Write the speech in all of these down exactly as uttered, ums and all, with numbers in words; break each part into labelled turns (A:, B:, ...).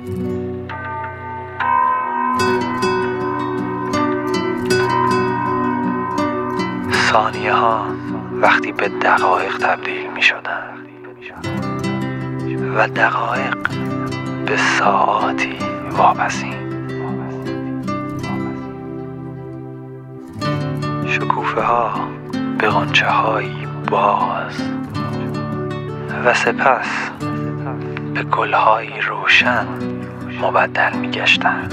A: ثانیه ها وقتی به دقایق تبدیل می شدن و دقایق به ساعاتی واپسین، شکوفه ها به غنچه هایی باز و سپس به گل هایی روشن مبدل می گشتن.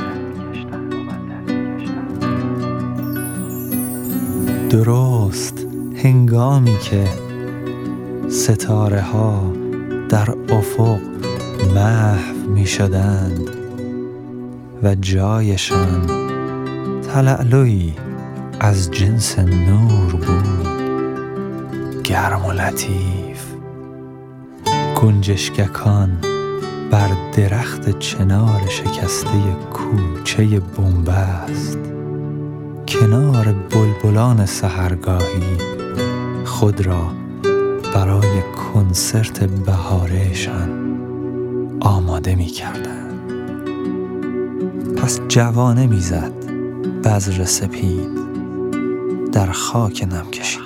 A: درست هنگامی که ستاره ها در افق محو می شدند و جایشان تلألؤی از جنس نور بود، گرم و لطیف. گنجشککان بر درخت چنار شکسته کوچه بنبست کنار بلبلان سحرگاهی خود را برای کنسرت بهارهشان آماده می کردند. پس جوانه می زد بذر سپید در خاک نم کشیده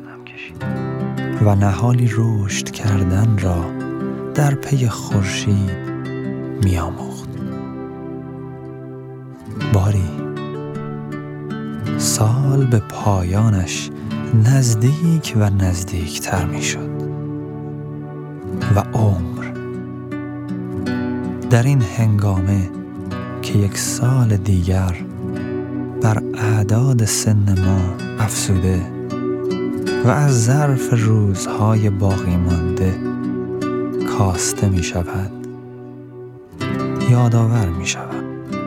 A: و نهالی رشد کردن را در پی خورشید می آموخت. باری سال به پایانش نزدیک و نزدیکتر می شد و عمر در این هنگامه که یک سال دیگر بر اعداد سن ما افزوده و از ظرف روزهای باقی مانده کاسته می شود، یادآور می شود.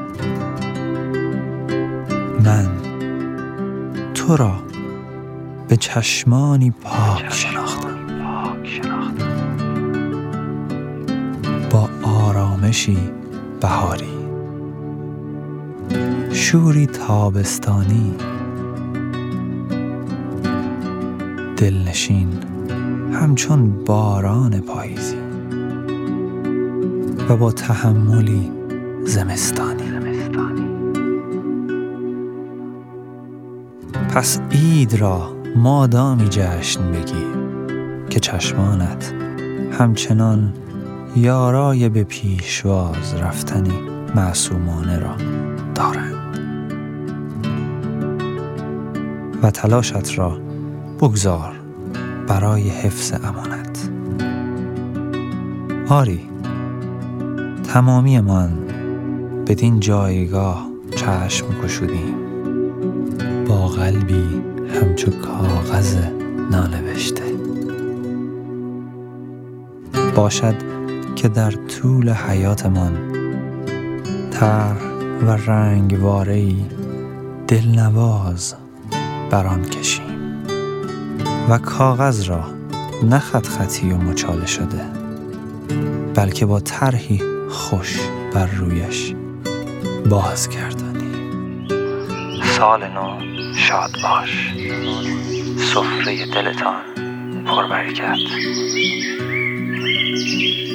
A: من تو را به چشمانی پاک شناختم، با آرامشی بهاری، شوری تابستانی، دلنشین همچون باران پاییزی و با تحملی زمستانی. پس عید را مادامی جشن بگیر که چشمانت همچنان یارای به پیشواز رفتنی معصومانه را دارند و تلاشت را بگذار برای حفظ امانت. آری، تمامی من بدین جایگاه چشم گشودیم با قلبی همچو کاغذ نانوشته. باشد که در طول حیاتمان طرح و رنگواره‌ای دلنواز بر آن کشیم و کاغذ را نه خط خطی و مچاله شده بلکه با طرحی خوش بر رویش بازگردانیم. سال نو شاد باش، سفره دلتان پربرکت.